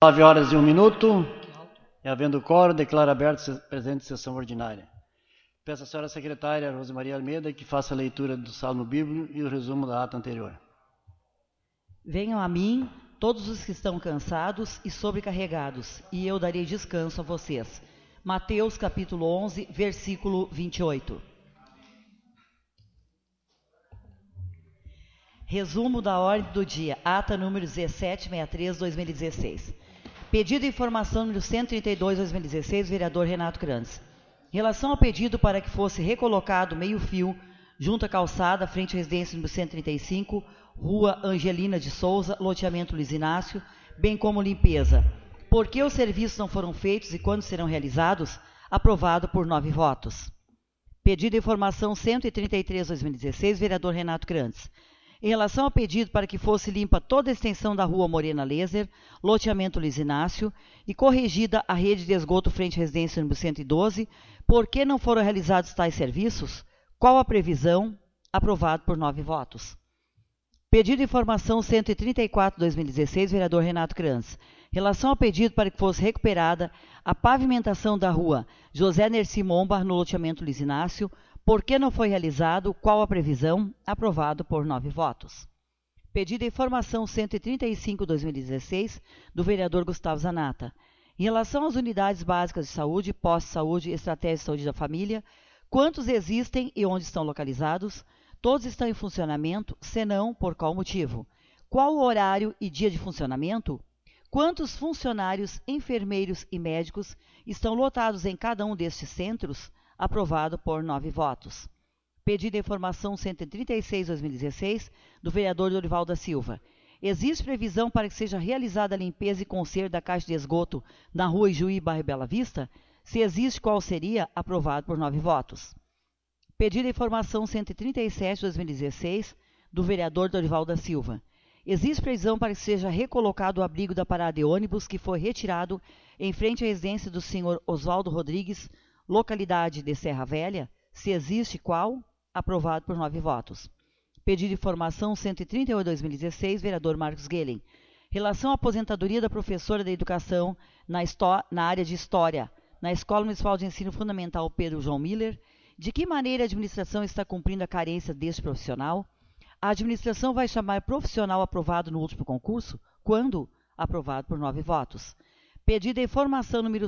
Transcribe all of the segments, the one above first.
9h01, e havendo quórum, declaro aberta a presente sessão ordinária. Peço à senhora secretária Rosemaria Almeida que faça a leitura do salmo bíblico e o resumo da ata anterior. Venham a mim todos os que estão cansados e sobrecarregados, e eu darei descanso a vocês. Mateus capítulo 11, versículo 28. Resumo da ordem do dia, ata número 1763/2016. Pedido de informação número 132/2016, vereador Renato Crandes. Em relação ao pedido para que fosse recolocado meio-fio junto à calçada, frente à residência número 135, Rua Angelina de Souza, loteamento Luiz Inácio, bem como limpeza. Por que os serviços não foram feitos e quando serão realizados? Aprovado por 9 votos. Pedido de informação 133/2016, vereador Renato Crandes. Em relação ao pedido para que fosse limpa toda a extensão da Rua Morena Lézer, loteamento Luiz Inácio, e corrigida a rede de esgoto frente à residência número 112, por que não foram realizados tais serviços? Qual a previsão? Aprovado por 9 votos. Pedido de informação 134/2016, vereador Renato Crandes. Em relação ao pedido para que fosse recuperada a pavimentação da Rua José Nerci Momba, no loteamento Luiz Inácio, por que não foi realizado? Qual a previsão? Aprovado por 9 votos. Pedido de informação 135/2016, do vereador Gustavo Zanata. Em relação às unidades básicas de saúde, pós-saúde e estratégia de saúde da família, quantos existem e onde estão localizados? Todos estão em funcionamento, se não, por qual motivo? Qual o horário e dia de funcionamento? Quantos funcionários, enfermeiros e médicos estão lotados em cada um destes centros? Aprovado por 9 votos. Pedido de informação 136/2016, do vereador Dorival da Silva. Existe previsão para que seja realizada a limpeza e conserto da caixa de esgoto na Rua Ijuí, bairro Bela Vista? Se existe, qual seria? Aprovado por 9 votos. Pedido de informação 137/2016, do vereador Dorival da Silva. Existe previsão para que seja recolocado o abrigo da parada de ônibus que foi retirado em frente à residência do senhor Oswaldo Rodrigues, localidade de Serra Velha? Se existe, qual? Aprovado por 9 votos. Pedido de informação 138/2016, vereador Marcos Guelen. Relação à aposentadoria da professora de educação na área de História, na Escola Municipal de Ensino Fundamental Pedro João Miller, de que maneira a administração está cumprindo a carência deste profissional? A administração vai chamar profissional aprovado no último concurso? Quando? Aprovado por 9 votos. Pedido de informação número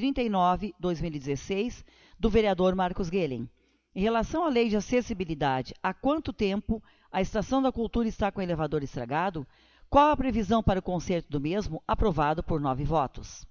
139/2016, do vereador Marcos Guelen. Em relação à lei de acessibilidade, há quanto tempo a Estação da Cultura está com o elevador estragado? Qual a previsão para o conserto do mesmo? Aprovado por 9 votos.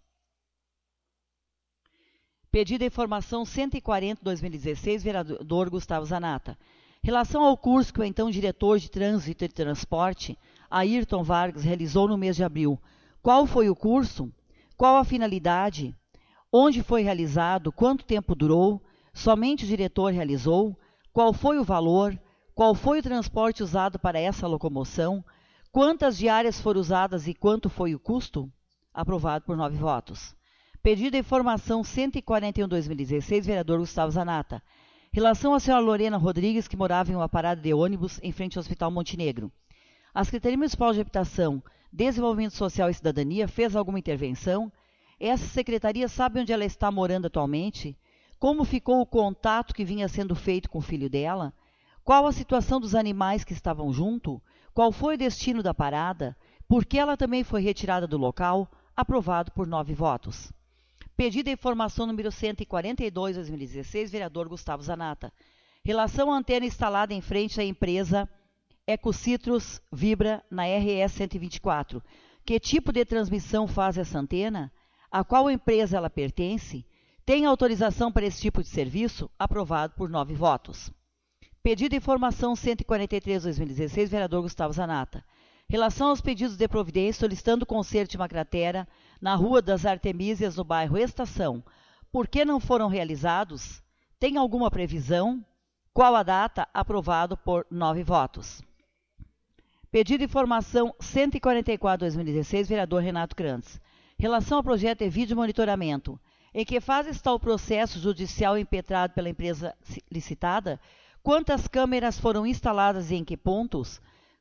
Pedido de informação 140/2016, vereador Gustavo Zanata. Em relação ao curso que o então diretor de Trânsito e Transporte, Ayrton Vargas, realizou no mês de abril, qual foi o curso? Qual a finalidade? Onde foi realizado? Quanto tempo durou? Somente o diretor realizou? Qual foi o valor? Qual foi o transporte usado para essa locomoção? Quantas diárias foram usadas e quanto foi o custo? Aprovado por 9 votos. Pedido de informação 141/2016, vereador Gustavo Zanata. Em relação à senhora Lorena Rodrigues, que morava em uma parada de ônibus em frente ao Hospital Montenegro. A Secretaria Municipal de Habitação, Desenvolvimento Social e Cidadania fez alguma intervenção? Essa secretaria sabe onde ela está morando atualmente? Como ficou o contato que vinha sendo feito com o filho dela? Qual a situação dos animais que estavam junto? Qual foi o destino da parada? Por que ela também foi retirada do local? Aprovado por 9 votos. Pedido de informação número 142/2016, vereador Gustavo Zanata. Relação à antena instalada em frente à empresa Ecocitrus Vibra na RS 124. Que tipo de transmissão faz essa antena? A qual empresa ela pertence? Tem autorização para esse tipo de serviço? Aprovado por 9 votos. Pedido de informação 143/2016, vereador Gustavo Zanata. Relação aos pedidos de providência solicitando o conserto de uma cratera na Rua das Artemísias, no bairro Estação. Por que não foram realizados? Tem alguma previsão? Qual a data? Aprovado por 9 votos. Pedido de informação 144/2016, vereador Renato Crandes. Relação ao projeto de vídeo monitoramento. Em que fase está o processo judicial impetrado pela empresa licitada? Quantas câmeras foram instaladas e em que pontos?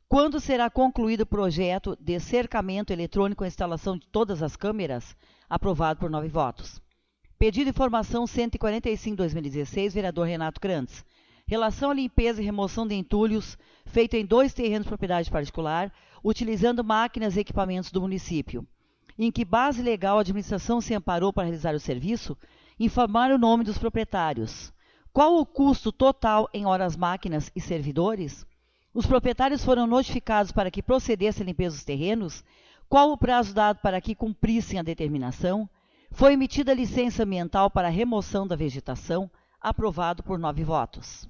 Quando será concluído o projeto de cercamento eletrônico com a instalação de todas as câmeras? Aprovado por 9 votos. Pedido de informação 145/2016, vereador Renato Grandes. Relação à limpeza e remoção de entulhos feita em 2 terrenos de propriedade particular, utilizando máquinas e equipamentos do município. Em que base legal a administração se amparou para realizar o serviço? Informar o nome dos proprietários. Qual o custo total em horas máquinas e servidores? Os proprietários foram notificados para que procedesse a limpeza dos terrenos? Qual o prazo dado para que cumprissem a determinação? Foi emitida a licença ambiental para a remoção da vegetação? Aprovado por 9 votos.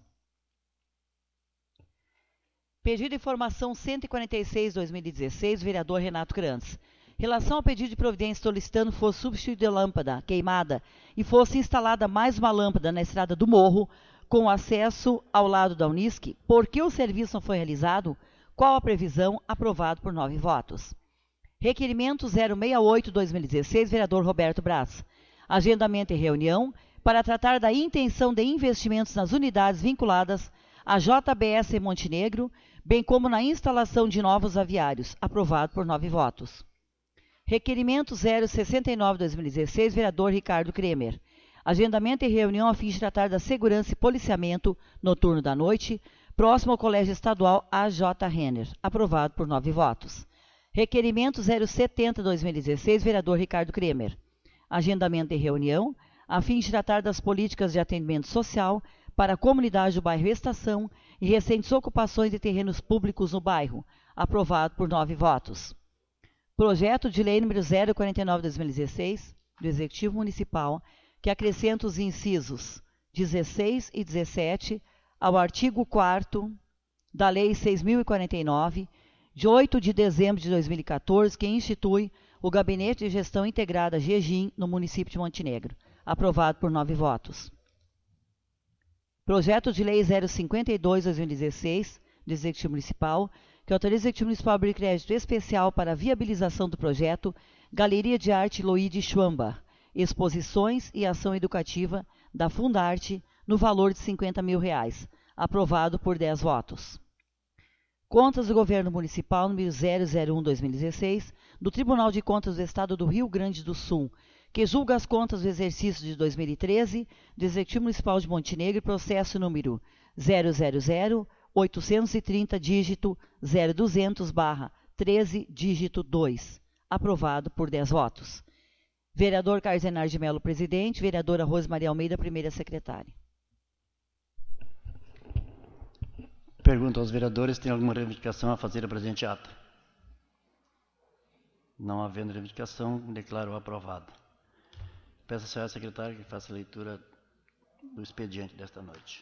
Pedido de informação 146/2016, vereador Renato Grandes. Relação ao pedido de providência solicitando fosse substituída a lâmpada queimada e fosse instalada mais uma lâmpada na estrada do Morro, com acesso ao lado da Unisc, por que o serviço não foi realizado? Qual a previsão? Aprovado por 9 votos. Requerimento 068/2016, vereador Roberto Braz. Agendamento e reunião para tratar da intenção de investimentos nas unidades vinculadas à JBS Montenegro, bem como na instalação de novos aviários. Aprovado por 9 votos. Requerimento 069/2016, vereador Ricardo Kremer. Agendamento e reunião a fim de tratar da segurança e policiamento noturno da noite, próximo ao Colégio Estadual A.J. Renner. Aprovado por 9 votos. Requerimento 070/2016, vereador Ricardo Kremer. Agendamento e reunião a fim de tratar das políticas de atendimento social para a comunidade do bairro Estação e recentes ocupações de terrenos públicos no bairro. Aprovado por 9 votos. Projeto de lei número 049/2016, do Executivo Municipal, que acrescenta os incisos 16 e 17 ao artigo 4º da Lei 6.049, de 8 de dezembro de 2014, que institui o Gabinete de Gestão Integrada GEGIM no município de Montenegro. Aprovado por 9 votos. Projeto de Lei 052/2016, do Executivo Municipal, que autoriza o Executivo Municipal a abrir crédito especial para a viabilização do projeto Galeria de Arte Loide Schwamba, exposições e ação educativa da Fundarte no valor de R$50 mil. Aprovado por 10 votos. Contas do Governo Municipal número 001/2016, do Tribunal de Contas do Estado do Rio Grande do Sul, que julga as contas do exercício de 2013 do Executivo Municipal de Montenegro, processo número 000-830, dígito 0200/13, dígito 2. Aprovado por 10 votos. Vereador Carlos Enar de Mello, presidente. Vereadora Rosemaria Almeida, primeira secretária. Pergunto aos vereadores, tem alguma reivindicação a fazer a presente ata? Não havendo reivindicação, declaro aprovado. Peço à senhora secretária que faça a leitura do expediente desta noite.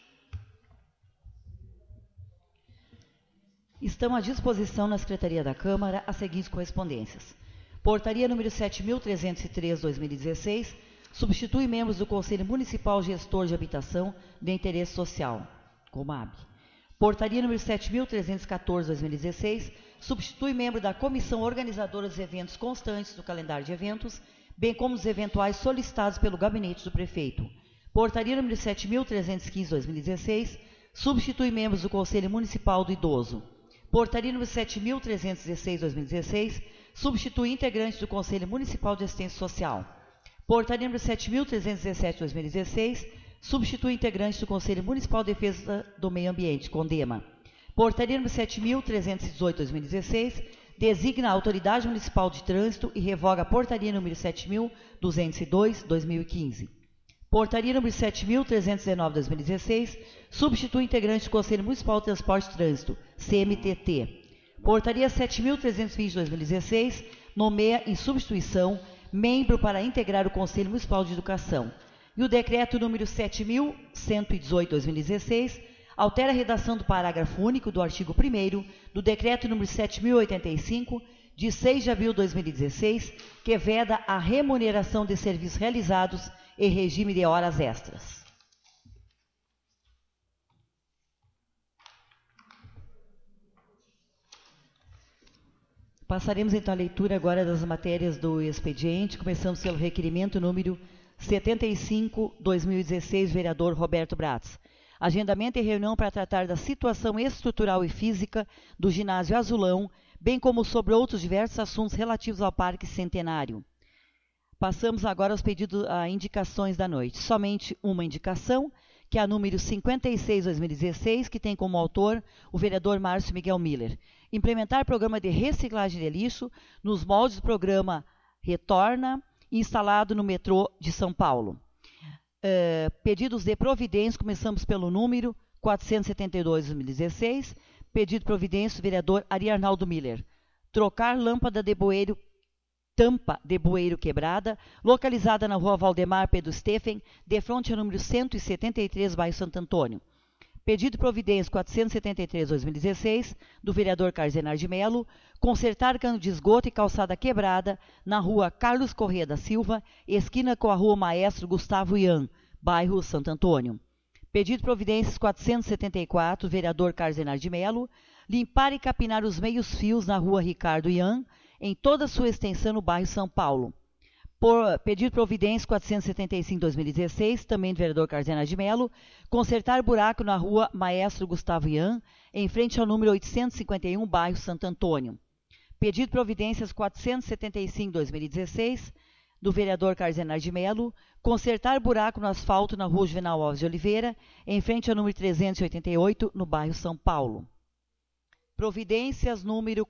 Estão à disposição na Secretaria da Câmara as seguintes correspondências. Portaria número 7.303/2016, substitui membros do Conselho Municipal Gestor de Habitação de Interesse Social, COMAB. Portaria número 7.314/2016, substitui membro da Comissão Organizadora dos Eventos constantes do calendário de eventos, bem como os eventuais solicitados pelo gabinete do prefeito. Portaria número 7.315/2016, substitui membros do Conselho Municipal do Idoso. Portaria número 7.316/2016, substitui integrantes do Conselho Municipal de Assistência Social. Portaria número 7.317/2016, substitui integrantes do Conselho Municipal de Defesa do Meio Ambiente, CONDEMA. Portaria número 7.318/2016, designa a Autoridade Municipal de Trânsito e revoga a Portaria número 7.202/2015. Portaria número 7.319/2016, substitui integrante do Conselho Municipal de Transporte e Trânsito, CMTT. Portaria 7.320/2016, nomeia em substituição membro para integrar o Conselho Municipal de Educação. E o Decreto número 7.118/2016, altera a redação do parágrafo único do artigo 1º do Decreto número 7.085, de 6 de abril de 2016, que veda a remuneração de serviços realizados em regime de horas extras. Passaremos então a leitura agora das matérias do expediente. Começamos pelo requerimento número 75/2016, vereador Roberto Braz. Agendamento de reunião para tratar da situação estrutural e física do ginásio Azulão, bem como sobre outros diversos assuntos relativos ao Parque Centenário. Passamos agora aos pedidos, a indicações da noite. Somente uma indicação, que é a número 56/2016, que tem como autor o vereador Márcio Miguel Miller. Implementar programa de reciclagem de lixo nos moldes do programa Retorna, instalado no metrô de São Paulo. Pedidos de providência, começamos pelo número 472/2016, pedido de providência do vereador Ari Arnaldo Miller. Trocar tampa de bueiro quebrada, localizada na rua Valdemar Pedro Steffen, de frente ao número 173, bairro Santo Antônio. Pedido de providência 473/2016, do vereador Carzenar de Melo, consertar cano de esgoto e calçada quebrada na rua Carlos Corrêa da Silva, esquina com a rua Maestro Gustavo Ian, bairro Santo Antônio. Pedido de providências 474, vereador Carzenar de Melo, limpar e capinar os meios fios na rua Ricardo Ian, em toda a sua extensão no bairro São Paulo. Por pedido de providência 475/2016, também do vereador Carzenar de Melo, consertar buraco na rua Maestro Gustavo Ian, em frente ao número 851, bairro Santo Antônio. Pedido de providências 475/2016, do vereador Carzenar de Melo, consertar buraco no asfalto na rua Juvenal Alves de Oliveira, em frente ao número 388, no bairro São Paulo. Providências número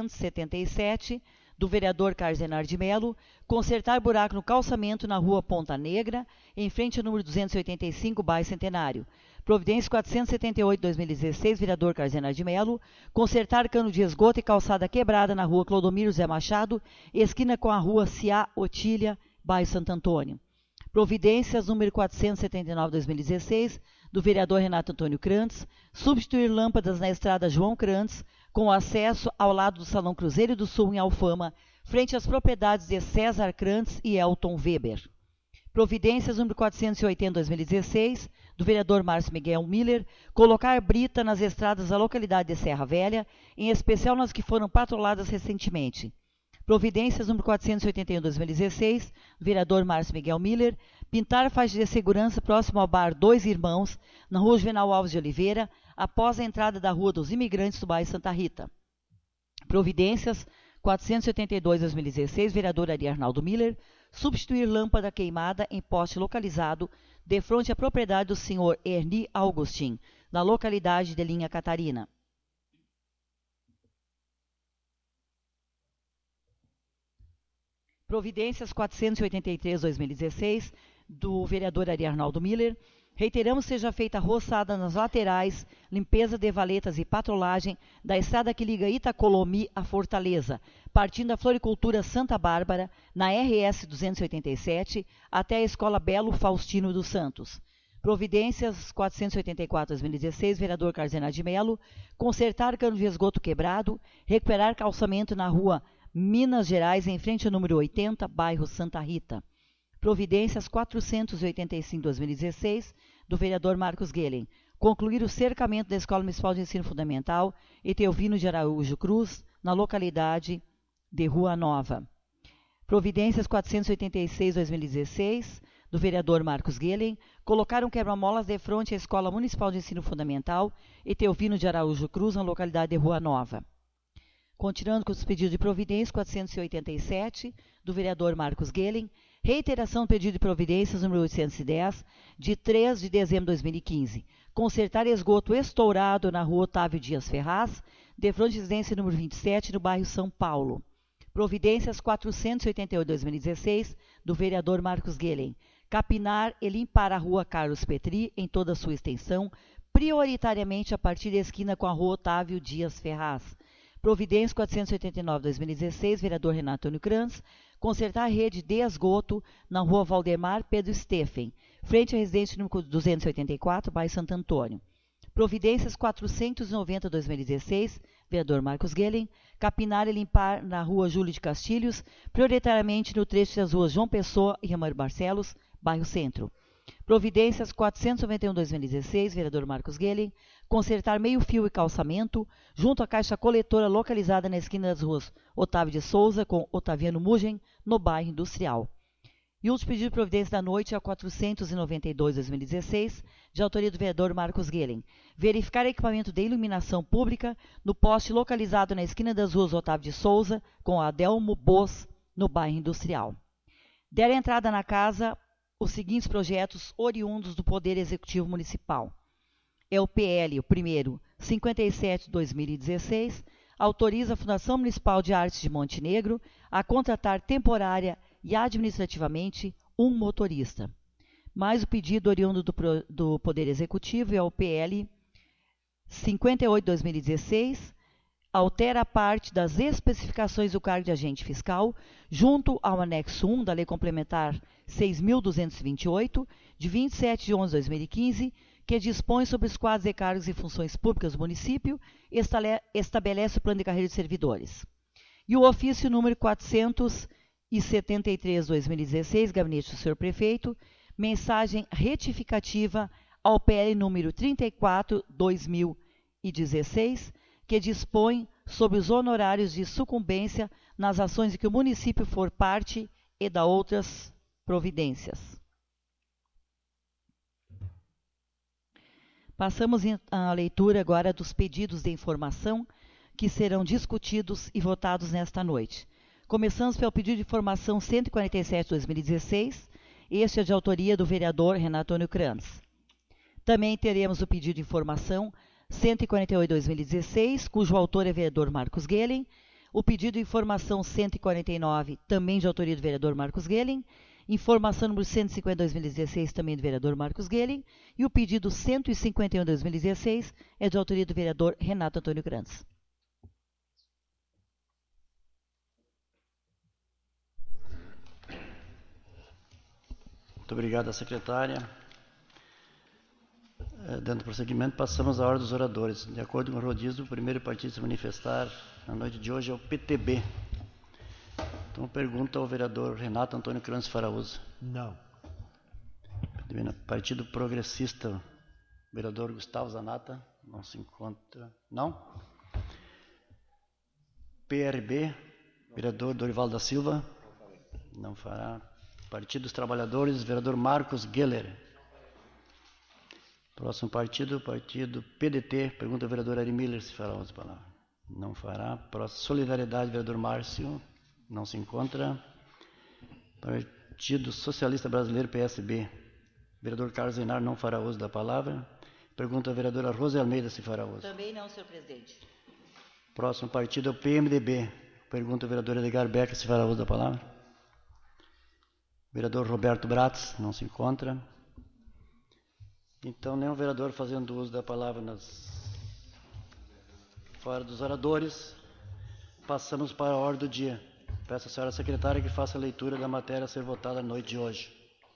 477, do vereador Carzenar de Melo, consertar buraco no calçamento na rua Ponta Negra, em frente ao número 285, bairro Centenário. Providência 478/2016, vereador Carzenar de Melo, consertar cano de esgoto e calçada quebrada na rua Clodomiro Zé Machado, esquina com a rua Ciá Otília, bairro Santo Antônio. Providências número 479/2016, do vereador Renato Antônio Krantz, substituir lâmpadas na estrada João Krantz, com acesso ao lado do Salão Cruzeiro do Sul em Alfama, frente às propriedades de César Krantz e Elton Weber. Providências número 480/2016, do vereador Márcio Miguel Miller, colocar brita nas estradas da localidade de Serra Velha, em especial nas que foram patroladas recentemente. Providências número 481/2016, do vereador Márcio Miguel Miller, pintar faixa de segurança próximo ao bar Dois Irmãos, na rua Juvenal Alves de Oliveira, após a entrada da Rua dos Imigrantes do bairro Santa Rita. Providências 482/2016, vereador Ari Arnaldo Miller, substituir lâmpada queimada em poste localizado de frente à propriedade do senhor Erni Augustin, na localidade de Linha Catarina. Providências 483/2016, do vereador Ari Arnaldo Miller. Reiteramos seja feita roçada nas laterais, limpeza de valetas e patrolagem da estrada que liga Itacolomi à Fortaleza, partindo da Floricultura Santa Bárbara, na RS 287, até a Escola Belo Faustino dos Santos. Providências 484/2016, vereador Carzenar de Melo, consertar cano de esgoto quebrado, recuperar calçamento na rua Minas Gerais, em frente ao número 80, bairro Santa Rita. Providências 485/2016, do vereador Marcos Guelen, concluir o cercamento da Escola Municipal de Ensino Fundamental Etelvino de Araújo Cruz, na localidade de Rua Nova. Providências 486/2016, do vereador Marcos Guelen, colocar um quebra-molas de frente à Escola Municipal de Ensino Fundamental Etelvino de Araújo Cruz, na localidade de Rua Nova. Continuando com os pedidos de providência, 487, do vereador Marcos Guelen, reiteração do pedido de providências número 810, de 3 de dezembro de 2015. Consertar esgoto estourado na rua Otávio Dias Ferraz, de frente à residência número 27, no bairro São Paulo. Providências 488/2016, do vereador Marcos Guelen. Capinar e limpar a rua Carlos Petri, em toda a sua extensão, prioritariamente a partir da esquina com a rua Otávio Dias Ferraz. Providência 489/2016, vereador Renato Antônio Krantz, consertar a rede de esgoto na rua Valdemar Pedro Steffen, frente à residência número 284, bairro Santo Antônio. Providências 490/2016, vereador Marcos Guelen, capinar e limpar na rua Júlio de Castilhos, prioritariamente no trecho das ruas João Pessoa e Ramiro Barcelos, bairro Centro. Providências 491/2016, vereador Marcos Guelen, consertar meio-fio e calçamento junto à caixa coletora localizada na esquina das ruas Otávio de Souza com Otaviano Mugen, no bairro Industrial. E o último pedido de providência da noite é o 492/2016, de autoria do vereador Marcos Guelen. Verificar equipamento de iluminação pública no poste localizado na esquina das ruas Otávio de Souza com Adelmo Bos, no bairro Industrial. Deram entrada na casa os seguintes projetos oriundos do Poder Executivo Municipal. É o PL, o primeiro, 57/2016, autoriza a Fundação Municipal de Artes de Montenegro a contratar temporária e administrativamente um motorista. Mais o pedido oriundo do Poder Executivo é o PL 58/2016, altera a parte das especificações do cargo de agente fiscal junto ao anexo 1 da Lei Complementar 6.228, de 27/11/2015, que dispõe sobre os quadros de cargos e funções públicas do município e estabelece o plano de carreira de servidores. E o ofício número 473/2016, Gabinete do Senhor Prefeito, mensagem retificativa ao PL número 34/2016, que dispõe sobre os honorários de sucumbência nas ações em que o município for parte e da outras providências. Passamos à leitura agora dos pedidos de informação que serão discutidos e votados nesta noite. Começamos pelo pedido de informação 147/2016, este é de autoria do vereador Renato Antônio Krantz. Também teremos o pedido de informação 148/2016, cujo autor é o vereador Marcos Guelen, o pedido de informação 149, também de autoria do vereador Marcos Guelen, informação número 150/2016, também do vereador Marcos Guelen, e o pedido 151/2016 é de autoria do vereador Renato Antônio Krantz. Muito obrigado, secretária. Dando prosseguimento, passamos à ordem dos oradores. De acordo com o rodízio, o primeiro partido a se manifestar na noite de hoje é o PTB. Então, pergunta ao vereador Renato Antônio Krantz Faraúza. Não. Partido Progressista, vereador Gustavo Zanata, não se encontra. Não? PRB, vereador Dorival da Silva, não fará. Partido dos Trabalhadores, vereador Marcos Geller. Próximo partido, partido PDT, pergunta ao vereador Ari Miller se fará umas palavras. Não fará. Próximo, Solidariedade, vereador Márcio, não se encontra. Partido Socialista Brasileiro, PSB, vereador Carlos Reinar não fará uso da palavra. Pergunta a vereadora Rose Almeida se fará uso. Também não, senhor presidente. Próximo partido é o PMDB. Pergunta ao vereador Edgar Becker se fará uso da palavra. Vereador Roberto Bratz não se encontra. Então, nenhum vereador fazendo uso da palavra fora dos oradores. Passamos para a ordem do dia. Peço à senhora secretária que faça a leitura da matéria a ser votada na noite de hoje.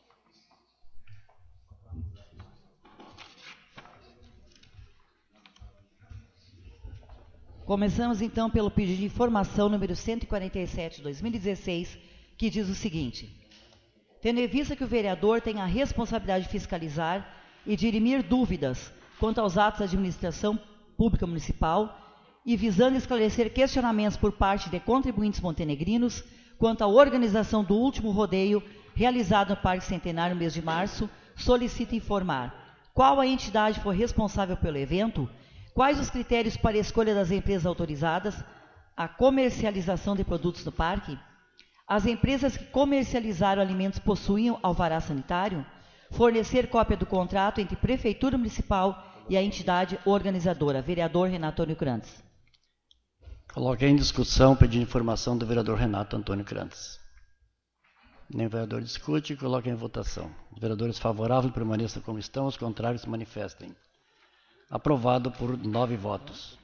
Começamos então pelo pedido de informação número 147/2016, que diz o seguinte: tendo em vista que o vereador tem a responsabilidade de fiscalizar e dirimir dúvidas quanto aos atos da administração pública municipal e visando esclarecer questionamentos por parte de contribuintes montenegrinos quanto à organização do último rodeio realizado no Parque Centenário no mês de março, solicita informar qual a entidade foi responsável pelo evento, quais os critérios para a escolha das empresas autorizadas à comercialização de produtos no parque, as empresas que comercializaram alimentos possuíam alvará sanitário, fornecer cópia do contrato entre Prefeitura Municipal e a entidade organizadora. Vereador Renato Antônio Krantz. Coloquei em discussão o pedido de informação do vereador Renato Antônio Krantz. Nem o vereador discute, coloca em votação. Os vereadores favoráveis permaneçam como estão, os contrários se manifestem. Aprovado por 9 votos.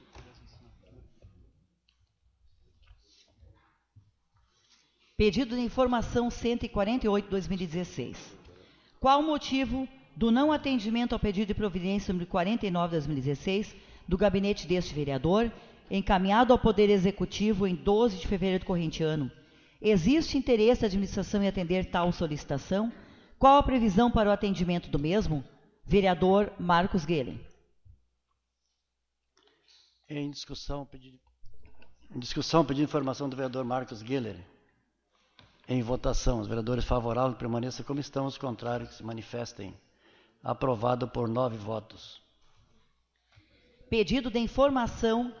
Pedido de informação 148/2016. Qual o motivo do não atendimento ao pedido de providência número 49/2016 do gabinete deste vereador, encaminhado ao Poder Executivo em 12 de fevereiro do corrente ano? Existe interesse da administração em atender tal solicitação? Qual a previsão para o atendimento do mesmo? Vereador Marcos Guelen. Em discussão, pedido de informação do vereador Marcos Geller. Em votação. Os vereadores favoráveis permaneçam como estão, os contrários que se manifestem. Aprovado por 9 votos. Pedido de informação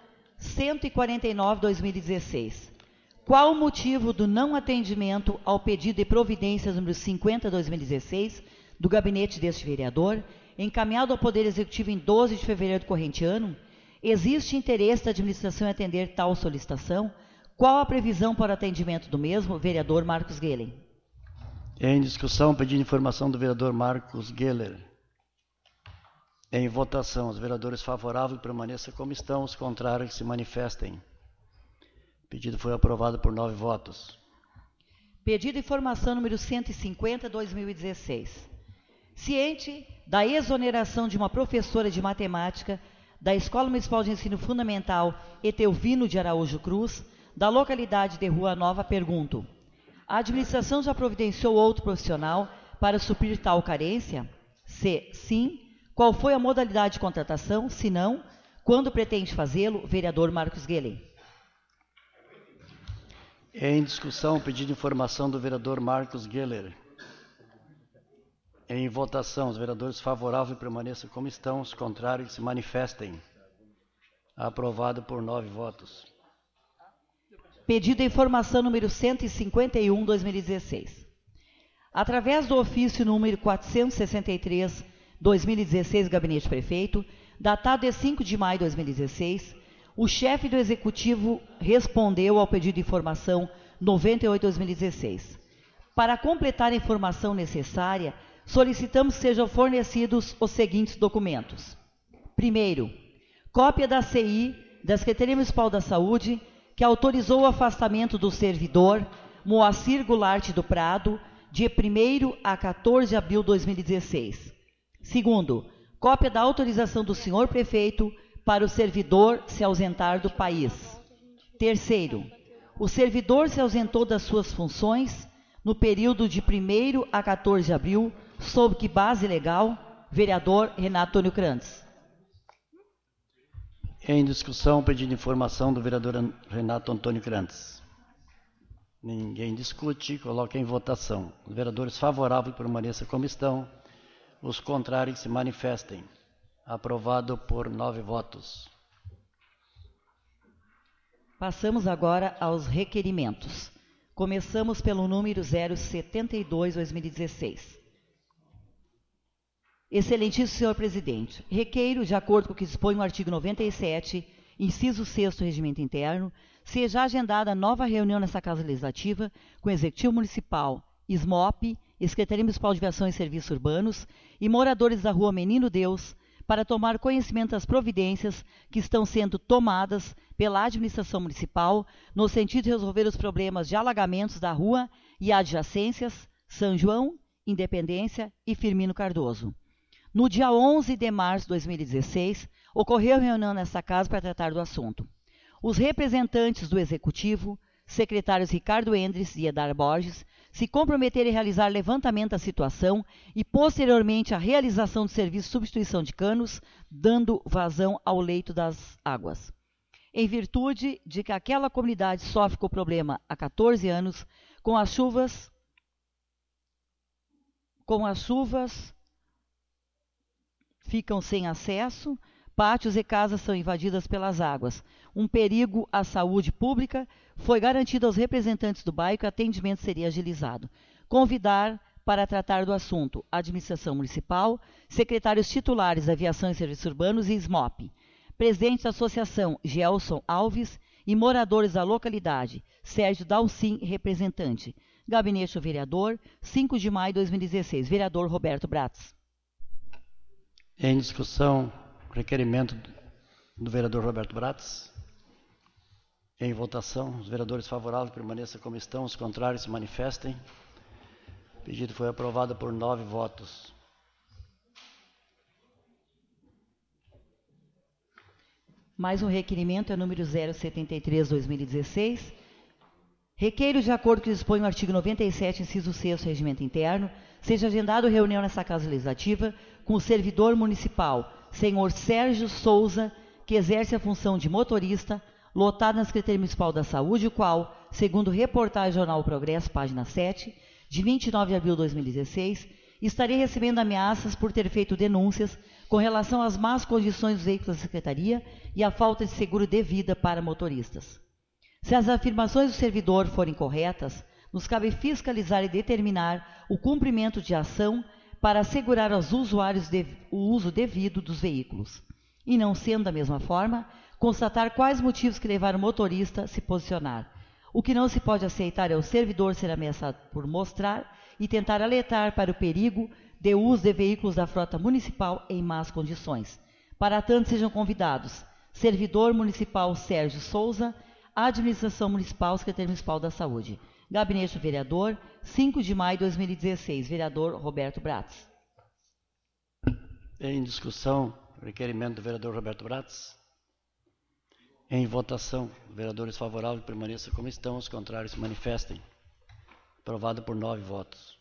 149/2016. Qual o motivo do não atendimento ao pedido de providências número 50/2016 do gabinete deste vereador, encaminhado ao Poder Executivo em 12 de fevereiro do corrente ano? Existe interesse da administração em atender tal solicitação? Qual a previsão para o atendimento do mesmo? Vereador Marcos Gehlen. Em discussão, pedido de informação do vereador Marcos Gehlen. Em votação, os vereadores favoráveis permaneçam como estão, os contrários que se manifestem. O pedido foi aprovado por 9 votos. Pedido de informação número 150/2016. Ciente da exoneração de uma professora de matemática da Escola Municipal de Ensino Fundamental Etelvino de Araújo Cruz, da localidade de Rua Nova, pergunto: a administração já providenciou outro profissional para suprir tal carência? Se sim, qual foi a modalidade de contratação? Se não, quando pretende fazê-lo? Vereador Marcos Gehlen. Em discussão, pedido de informação do vereador Marcos Gehlen. Em votação, os vereadores favoráveis permaneçam como estão, os contrários que se manifestem. Aprovado por 9 votos. Pedido de informação número 151/2016. Através do ofício número 463/2016, Gabinete Prefeito, datado de 5 de maio de 2016, o chefe do Executivo respondeu ao pedido de informação 98/2016. Para completar a informação necessária, solicitamos que sejam fornecidos os seguintes documentos. Primeiro, cópia da CI da Secretaria Municipal da Saúde, que autorizou o afastamento do servidor Moacir Goulart do Prado, de 1º a 14 de abril de 2016. Segundo, cópia da autorização do senhor prefeito para o servidor se ausentar do país. Terceiro, o servidor se ausentou das suas funções no período de 1º a 14 de abril, sob que base legal? Vereador Renato Antônio Crantes. Em discussão, pedido de informação do vereador Renato Antônio Crantes. Ninguém discute, coloca em votação. Os vereadores favoráveis permaneçam como estão, os contrários se manifestem. Aprovado por 9 votos. Passamos agora aos requerimentos. Começamos pelo número 072/2016. Excelentíssimo senhor presidente, requeiro, de acordo com o que dispõe o artigo 97, inciso 6º do Regimento Interno, seja agendada nova reunião nesta Casa Legislativa com o Executivo Municipal, SMOP, Secretaria Municipal de Aviação e Serviços Urbanos e moradores da Rua Menino Deus, para tomar conhecimento das providências que estão sendo tomadas pela administração municipal no sentido de resolver os problemas de alagamentos da rua e adjacências São João, Independência e Firmino Cardoso. No dia 11 de março de 2016, ocorreu reunião nesta casa para tratar do assunto. Os representantes do Executivo, secretários Ricardo Endres e Edar Borges, se comprometeram a realizar levantamento da situação e, posteriormente, a realização do serviço de substituição de canos, dando vazão ao leito das águas. Em virtude de que aquela comunidade sofre com o problema há 14 anos, com as chuvas ficam sem acesso, pátios e casas são invadidas pelas águas. Um perigo à saúde pública. Foi garantido aos representantes do bairro que o atendimento seria agilizado. Convidar para tratar do assunto a administração municipal, secretários titulares da Aviação e Serviços Urbanos e SMOP, presidente da associação Gelson Alves e moradores da localidade, Sérgio Dalcin, representante. Gabinete do vereador, 5 de maio de 2016. Vereador Roberto Bratz. Em discussão, requerimento do vereador Roberto Bratz. Em votação, os vereadores favoráveis permaneçam como estão, os contrários se manifestem. O pedido foi aprovado por 9 votos. Mais um requerimento, é número 073/2016. Requeiro, de acordo com o que dispõe o artigo 97, inciso 6º do Regimento Interno, seja agendado reunião nessa Casa Legislativa com o servidor municipal, senhor Sérgio Souza, que exerce a função de motorista, lotado na Secretaria Municipal da Saúde, o qual, segundo reportagem do Jornal Progresso, página 7, de 29 de abril de 2016, estaria recebendo ameaças por ter feito denúncias com relação às más condições dos veículos da Secretaria e à falta de seguro devida para motoristas. Se as afirmações do servidor forem corretas, nos cabe fiscalizar e determinar o cumprimento de ação para assegurar aos usuários o uso devido dos veículos. E não sendo da mesma forma, constatar quais motivos que levaram o motorista a se posicionar. O que não se pode aceitar é o servidor ser ameaçado por mostrar e tentar alertar para o perigo de uso de veículos da frota municipal em más condições. Para tanto, sejam convidados servidor municipal Sérgio Souza, Administração Municipal, Secretaria Municipal da Saúde. Gabinete do Vereador, 5 de maio de 2016. Vereador Roberto Bratz. Em discussão, requerimento do vereador Roberto Bratz. Em votação, vereadores favoráveis permaneçam como estão, os contrários se manifestem. Aprovado por 9 votos.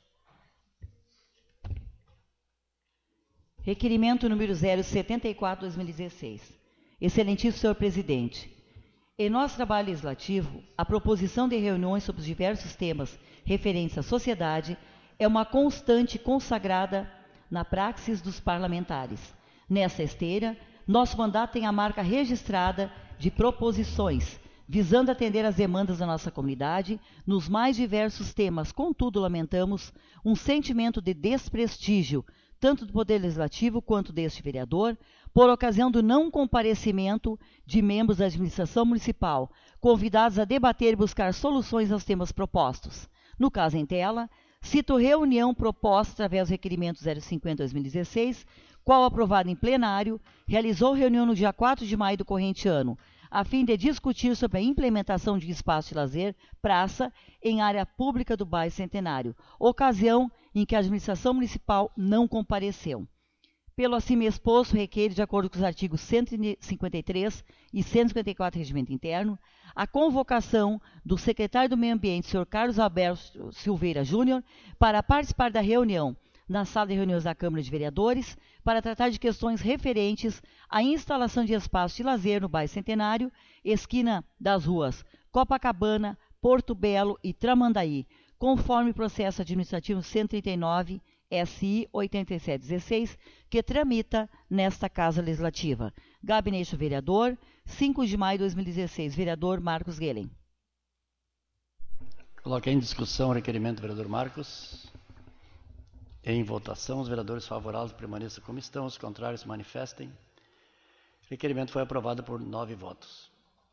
Requerimento número 074/2016. Excelentíssimo senhor presidente, em nosso trabalho legislativo, a proposição de reuniões sobre os diversos temas referentes à sociedade é uma constante consagrada na praxis dos parlamentares. Nessa esteira, nosso mandato tem a marca registrada de proposições, visando atender às demandas da nossa comunidade nos mais diversos temas. Contudo, lamentamos um sentimento de desprestígio, tanto do Poder Legislativo quanto deste vereador, por ocasião do não comparecimento de membros da administração municipal, convidados a debater e buscar soluções aos temas propostos. No caso em tela, cito reunião proposta através do requerimento 050/2016, qual, aprovado em plenário, realizou reunião no dia 4 de maio do corrente ano, a fim de discutir sobre a implementação de espaço de lazer, praça, em área pública do bairro Centenário, ocasião em que a administração municipal não compareceu. Pelo acima exposto, requer, de acordo com os artigos 153 e 154 do Regimento Interno, a convocação do secretário do Meio Ambiente, Sr. Carlos Alberto Silveira Júnior, para participar da reunião na sala de reuniões da Câmara de Vereadores, para tratar de questões referentes à instalação de espaço de lazer no bairro Centenário, esquina das ruas Copacabana, Porto Belo e Tramandaí, conforme processo administrativo 139 SI 8716, que tramita nesta Casa Legislativa. Gabinete do Vereador, 5 de maio de 2016. Vereador Marcos Guelen. Coloquei em discussão o requerimento do vereador Marcos. Em votação, os vereadores favoráveis permaneçam como estão, os contrários se manifestem. O requerimento foi aprovado por 9 votos.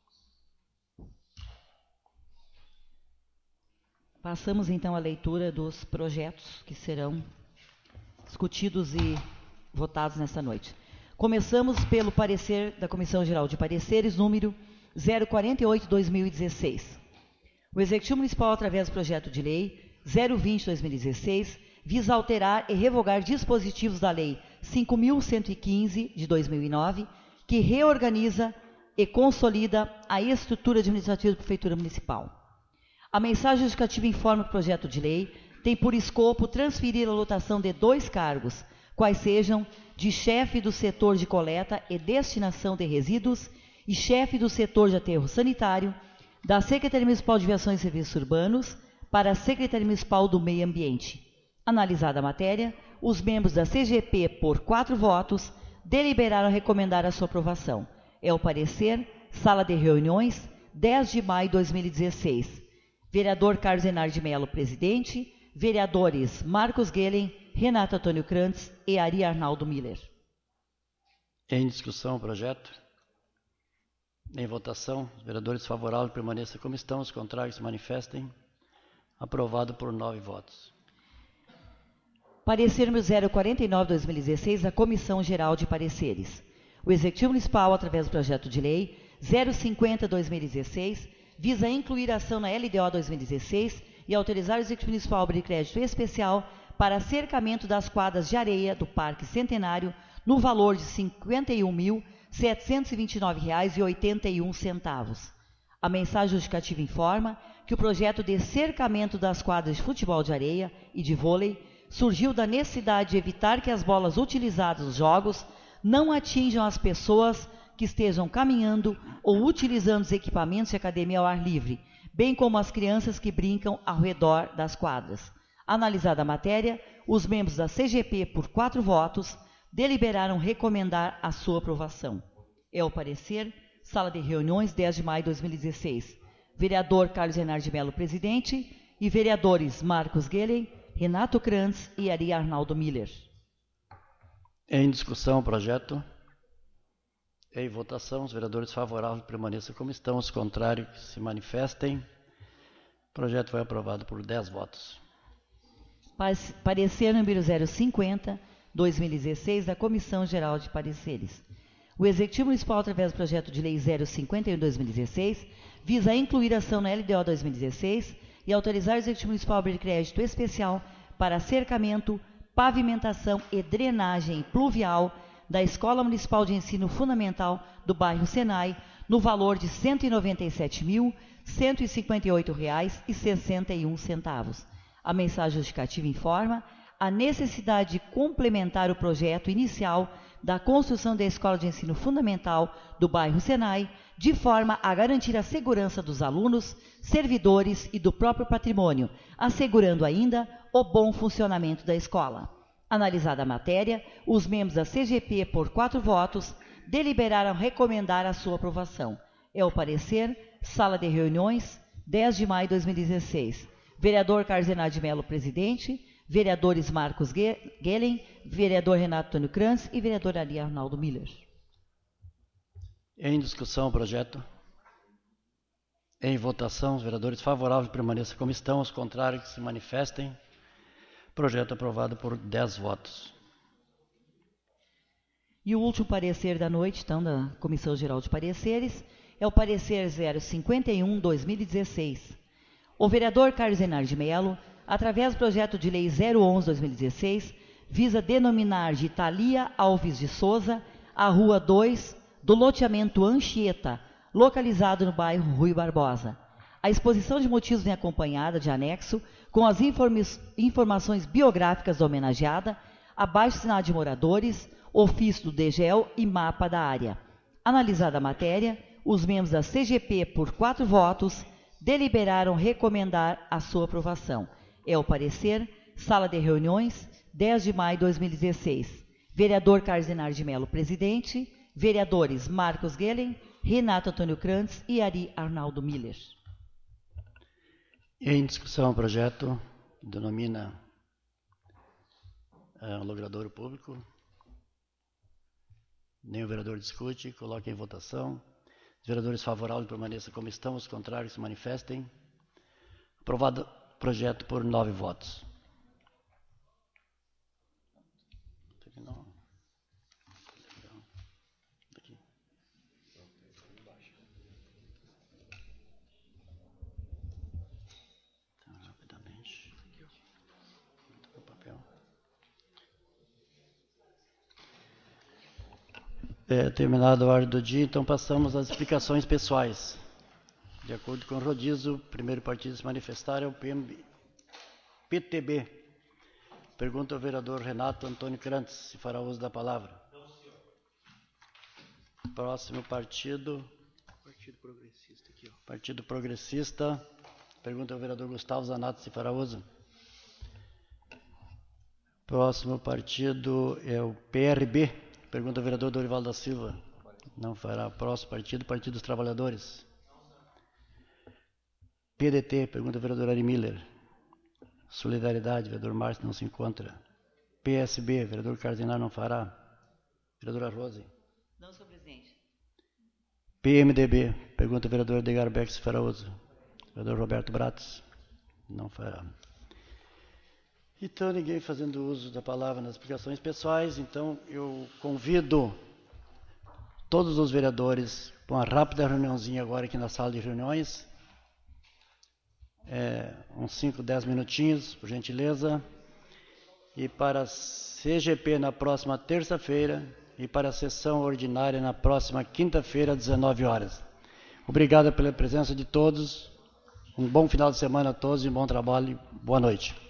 Passamos então à leitura dos projetos que serão discutidos e votados nesta noite. Começamos pelo parecer da Comissão Geral de Pareceres, número 048/2016. O Executivo Municipal, através do projeto de lei 020/2016, visa alterar e revogar dispositivos da Lei 5.115, de 2009, que reorganiza e consolida a estrutura administrativa da Prefeitura Municipal. A mensagem justificativa informa que o projeto de lei tem por escopo transferir a lotação de 2 cargos, quais sejam de chefe do setor de coleta e destinação de resíduos e chefe do setor de aterro sanitário, da Secretaria Municipal de Viações e Serviços Urbanos para a Secretaria Municipal do Meio Ambiente. Analisada a matéria, os membros da CGP, por 4 votos, deliberaram recomendar a sua aprovação. É o parecer, sala de reuniões, 10 de maio de 2016. Vereador Carlos Enar de Mello, presidente. Vereadores Marcos Guelen, Renato Antônio Krantz e Ari Arnaldo Miller. Em discussão o projeto. Em votação, os vereadores favoráveis permaneçam como estão, os contrários se manifestem. Aprovado por 9 votos. Parecer número 049/2016 da Comissão Geral de Pareceres. O Executivo Municipal, através do projeto de lei 050/2016, visa incluir a ação na LDO 2016 e autorizar o Executivo Municipal a abrir crédito especial para cercamento das quadras de areia do Parque Centenário no valor de R$ 51.729,81. A mensagem justificativa informa que o projeto de cercamento das quadras de futebol de areia e de vôlei surgiu da necessidade de evitar que as bolas utilizadas nos jogos não atinjam as pessoas que estejam caminhando ou utilizando os equipamentos de academia ao ar livre, bem como as crianças que brincam ao redor das quadras. Analisada a matéria, os membros da CGP, por 4 votos, deliberaram recomendar a sua aprovação. É o parecer, Sala de Reuniões, 10 de maio de 2016. Vereador Carlos Renato de Mello, presidente, e vereadores Marcos Gehlen, Renato Krantz e Ari Arnaldo Miller. Em discussão o projeto. Em votação, os vereadores favoráveis permaneçam como estão, os contrários que se manifestem. O projeto foi aprovado por 10 votos. Parecer número 050, 2016, da Comissão Geral de Pareceres. O Executivo Municipal, através do projeto de lei 051/2016, visa incluir ação na LDO 2016 e autorizar o Executivo Municipal a abrir crédito especial para cercamento, pavimentação e drenagem pluvial da Escola Municipal de Ensino Fundamental do bairro Senai, no valor de R$ 198.158,61. A mensagem justificativa informa a necessidade de complementar o projeto inicial da construção da Escola de Ensino Fundamental do bairro Senai, de forma a garantir a segurança dos alunos, servidores e do próprio patrimônio, assegurando ainda o bom funcionamento da escola. Analisada a matéria, os membros da CGP, por 4 votos, deliberaram recomendar a sua aprovação. É o parecer, Sala de Reuniões, 10 de maio de 2016. Vereador Carlos Renato de Mello, presidente, vereadores Marcos Gehlen, vereador Renato Antônio Krantz e vereador Ari Arnaldo Miller. Em discussão o projeto. Em votação, os vereadores favoráveis permaneçam como estão, os contrários que se manifestem. Projeto aprovado por 10 votos. E o último parecer da noite, então, da Comissão Geral de Pareceres, é o parecer 051/2016. O vereador Carlos Renato de Mello, através do projeto de lei 011/2016, visa denominar de Thalia Alves de Souza a Rua 2 do loteamento Anchieta, localizado no bairro Rui Barbosa. A exposição de motivos vem acompanhada de anexo com as informações biográficas da homenageada, abaixo-assinado de moradores, ofício do DGEL e mapa da área. Analisada a matéria, os membros da CGP, por 4 votos, deliberaram recomendar a sua aprovação. É o parecer, Sala de Reuniões, 10 de maio de 2016. Vereador Carlos Renato de Mello, presidente. Vereadores Marcos Gehlen, Renato Antônio Krantz e Ari Arnaldo Miller. Em discussão o projeto, denomina logradouro público. Nenhum vereador discute, coloca em votação. Os vereadores favoráveis permaneçam como estão, os contrários se manifestem. Aprovado o projeto por 9 votos. Terminada a ordem do dia, então passamos às explicações pessoais. De acordo com o rodízio, o primeiro partido a se manifestar é o PTB. Pergunta ao vereador Renato Antônio Krantz se fará uso da palavra. Não, senhor. Próximo partido. Partido Progressista aqui, ó. Partido Progressista. Pergunta ao vereador Gustavo Zanato se fará uso. Próximo partido é o PRB. Pergunta ao vereador Dorival da Silva. Não fará. Próximo partido, Partido dos Trabalhadores. PDT, pergunta ao vereador Ari Miller. Solidariedade, vereador Márcio não se encontra. PSB, vereador Cardinar não fará. Vereadora Rose. Não, senhor presidente. PMDB, pergunta ao vereador Edgar Beck se fará uso. Vereador Roberto Bratos. Não fará. Então, ninguém fazendo uso da palavra nas explicações pessoais, então eu convido todos os vereadores para uma rápida reuniãozinha agora aqui na sala de reuniões, uns 5, 10 minutinhos, por gentileza, e para a CGP na próxima terça-feira e para a sessão ordinária na próxima quinta-feira, às 19 horas. Obrigado pela presença de todos, um bom final de semana a todos e um bom trabalho, boa noite.